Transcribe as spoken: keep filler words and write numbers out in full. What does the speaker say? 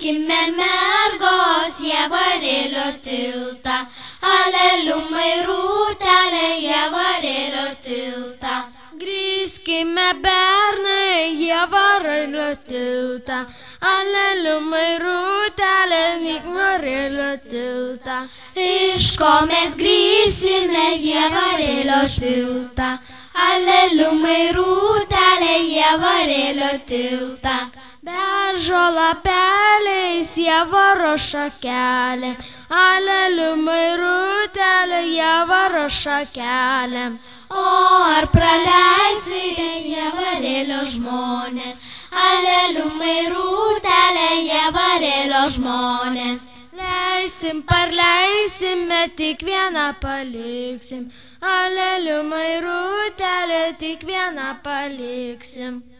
Grįžkime mergos Jievarėlio tiltą, aleliumai rūtelė Jievarėlio tiltą. Grįžkime bernai Jievarėlio tiltą, aleliumai rūtelė Jievarėlio tiltą. Iš ko mes grįsime Jievarėlio tiltą, aleliumai rūtelė Jievarėlio tiltą. Beržo lapeliais Jievaro šakelė, aleliumai rūtelė Jievaro šakelė. O ar praleisite Jievarėlio žmonės, aleliumai rūtelė Jievarėlio žmonės. Leisim, parleisime, tik vieną paliksim, aleliumai rūtelė, tik vieną paliksim.